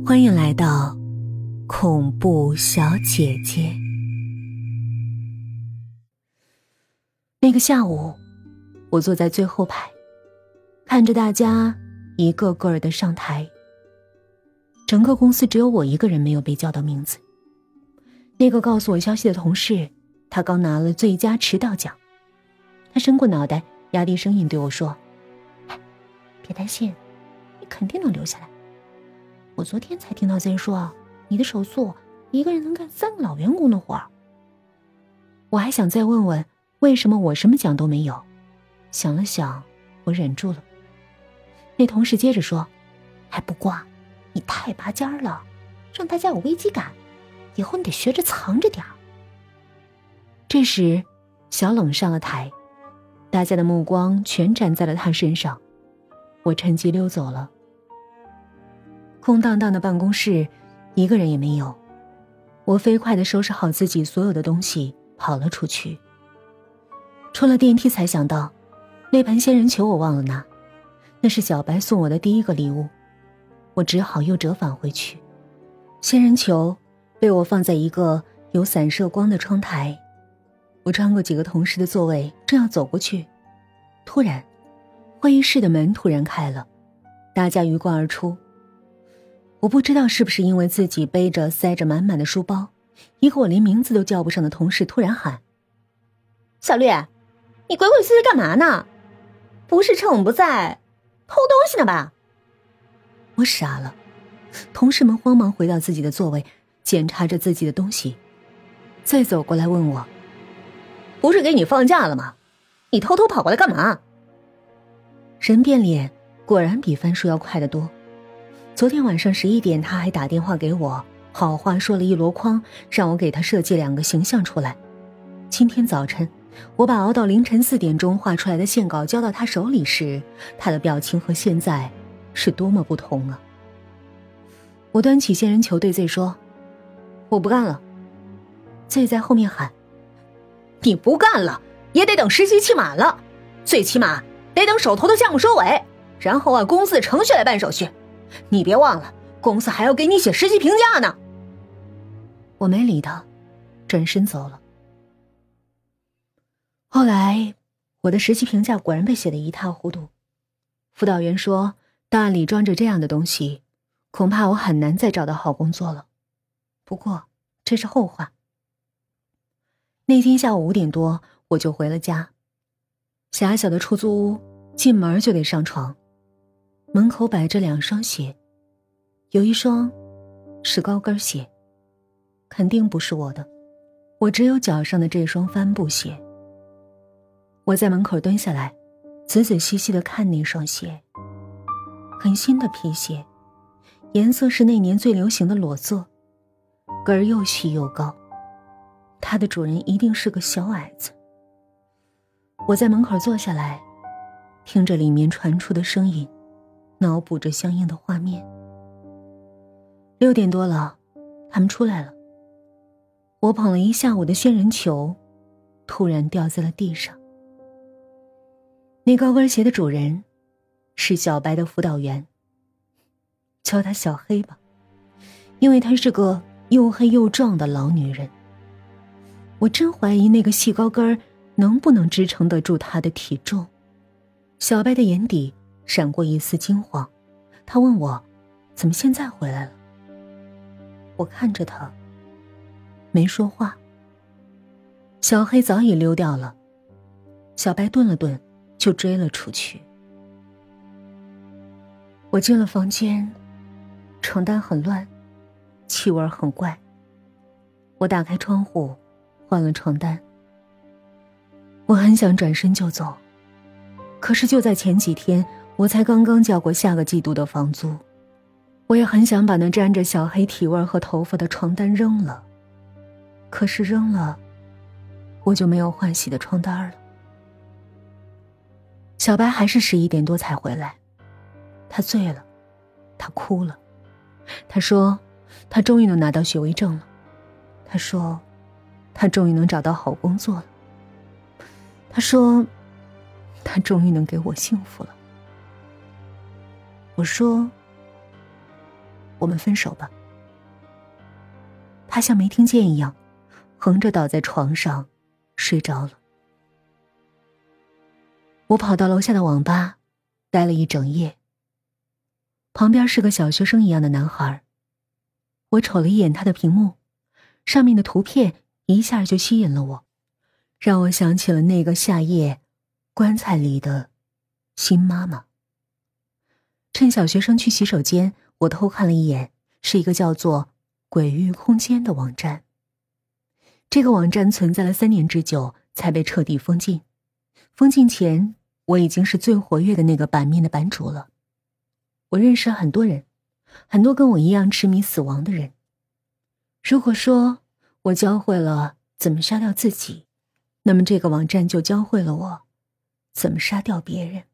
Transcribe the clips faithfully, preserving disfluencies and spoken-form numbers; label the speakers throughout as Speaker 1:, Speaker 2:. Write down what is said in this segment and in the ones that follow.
Speaker 1: 欢迎来到恐怖小姐姐。那个下午，我坐在最后排，看着大家一个个的上台。整个公司只有我一个人没有被叫到名字。那个告诉我消息的同事，他刚拿了最佳迟到奖。他伸过脑袋，压低声音对我说：别担心，你肯定能留下来。我昨天才听到贼说，你的手速一个人能干三个老员工的活儿。我还想再问问为什么我什么奖都没有，想了想，我忍住了。那同事接着说：还不挂，你太拔尖了，让大家有危机感，以后你得学着藏着点儿。这时小冷上了台，大家的目光全站在了他身上，我趁机溜走了。空荡荡的办公室，一个人也没有。我飞快地收拾好自己所有的东西，跑了出去。出了电梯才想到，那盆仙人球我忘了拿，那是小白送我的第一个礼物。我只好又折返回去。仙人球被我放在一个有散射光的窗台。我穿过几个同事的座位，正要走过去，突然会议室的门突然开了，大家鱼贯而出。我不知道是不是因为自己背着塞着满满的书包，一个我连名字都叫不上的同事突然喊：小绿，你鬼鬼祟祟干嘛呢？不是趁我们不在偷东西呢吧？我傻了，同事们慌忙回到自己的座位，检查着自己的东西，再走过来问我：不是给你放假了吗？你偷偷跑过来干嘛？人变脸果然比翻书要快得多。昨天晚上十一点，他还打电话给我，好话说了一箩筐，让我给他设计两个形象出来。今天早晨，我把熬到凌晨四点钟画出来的线稿交到他手里时，他的表情和现在是多么不同啊！我端起仙人球对 Z 说：我不干了。Z 在后面喊：你不干了，也得等实习期满了，最起码得等手头的项目收尾，然后按公司的程序来办手续。你别忘了，公司还要给你写实习评价呢。我没理他，转身走了。后来我的实习评价果然被写得一塌糊涂。辅导员说，档案里装着这样的东西，恐怕我很难再找到好工作了。不过这是后话。那天下午五点多，我就回了家。狭小的出租屋，进门就得上床。门口摆着两双鞋，有一双是高跟鞋，肯定不是我的，我只有脚上的这双帆布鞋。我在门口蹲下来，仔仔细细地看那双鞋，很新的皮鞋，颜色是那年最流行的裸色，跟儿又细又高，它的主人一定是个小矮子。我在门口坐下来，听着里面传出的声音，脑补着相应的画面。六点多了，他们出来了。我捧了一下午的仙人球，突然掉在了地上。那高跟鞋的主人是小白的辅导员，叫她小黑吧，因为她是个又黑又壮的老女人。我真怀疑那个细高跟能不能支撑得住她的体重。小白的眼底闪过一丝惊慌，他问我怎么现在回来了。我看着他没说话。小黑早已溜掉了，小白顿了顿就追了出去。我进了房间，床单很乱，气味很怪。我打开窗户换了床单。我很想转身就走，可是就在前几天，我才刚刚交过下个季度的房租。我也很想把那沾着小黑体味和头发的床单扔了，可是扔了，我就没有换洗的床单了。小白还是十一点多才回来，他醉了，他哭了，他说他终于能拿到学位证了，他说他终于能找到好工作了，他说他终于能给我幸福了。我说我们分手吧。他像没听见一样，横着倒在床上睡着了。我跑到楼下的网吧待了一整夜。旁边是个小学生一样的男孩，我瞅了一眼他的屏幕，上面的图片一下就吸引了我，让我想起了那个夏夜棺材里的新妈妈。趁小学生去洗手间，我偷看了一眼，是一个叫做鬼域空间的网站。这个网站存在了三年之久，才被彻底封禁。封禁前，我已经是最活跃的那个版面的版主了。我认识了很多人，很多跟我一样痴迷死亡的人。如果说我教会了怎么杀掉自己，那么这个网站就教会了我怎么杀掉别人。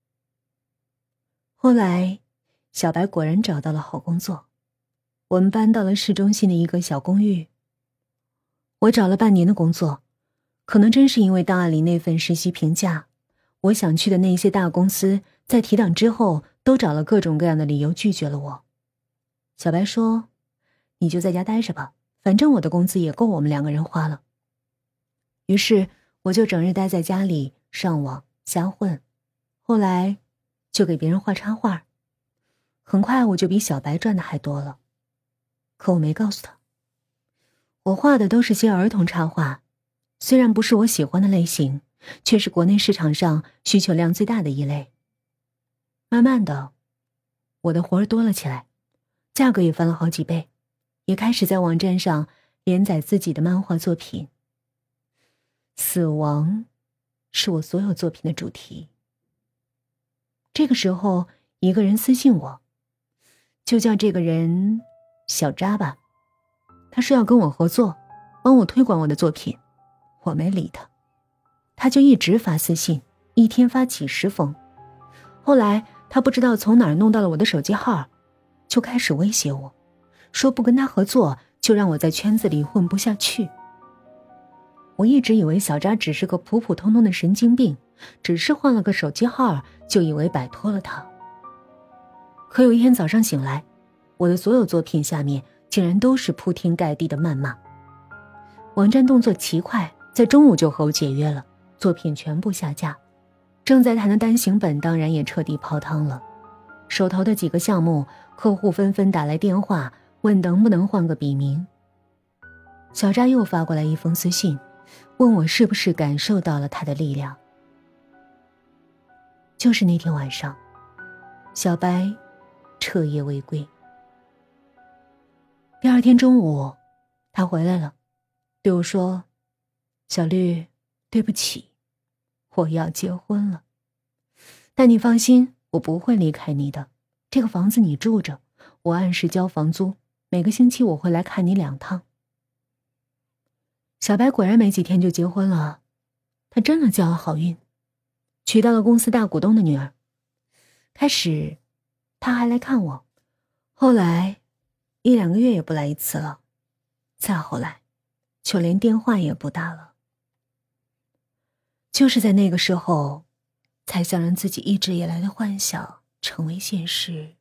Speaker 1: 后来，小白果然找到了好工作，我们搬到了市中心的一个小公寓。我找了半年的工作，可能真是因为档案里那份实习评价，我想去的那些大公司在提档之后都找了各种各样的理由拒绝了我。小白说，你就在家待着吧，反正我的工资也够我们两个人花了。于是我就整日待在家里上网瞎混，后来就给别人画插画。很快我就比小白赚的还多了。可我没告诉他，我画的都是些儿童插画，虽然不是我喜欢的类型，却是国内市场上需求量最大的一类。慢慢的，我的活儿多了起来，价格也翻了好几倍，也开始在网站上连载自己的漫画作品。死亡是我所有作品的主题。这个时候，一个人私信我，就叫这个人小扎吧。他说要跟我合作，帮我推广我的作品。我没理他，他就一直发私信，一天发几十封。后来他不知道从哪儿弄到了我的手机号，就开始威胁我，说不跟他合作就让我在圈子里混不下去。我一直以为小扎只是个普普通通的神经病，只是换了个手机号就以为摆脱了他。可有一天早上醒来，我的所有作品下面竟然都是铺天盖地的谩骂。网站动作奇快，在中午就和我解约了，作品全部下架。正在谈的单行本当然也彻底泡汤了。手头的几个项目，客户纷纷打来电话，问能不能换个笔名。小扎又发过来一封私信，问我是不是感受到了他的力量。就是那天晚上，小白彻夜未归。第二天中午，他回来了，对我说，小绿，对不起，我要结婚了。但你放心，我不会离开你的，这个房子你住着，我按时交房租，每个星期我会来看你两趟。小白果然没几天就结婚了，他真的交了好运，娶到了公司大股东的女儿。开始他还来看我，后来一两个月也不来一次了，再后来就连电话也不打了。就是在那个时候，才想让自己一直以来的幻想成为现实。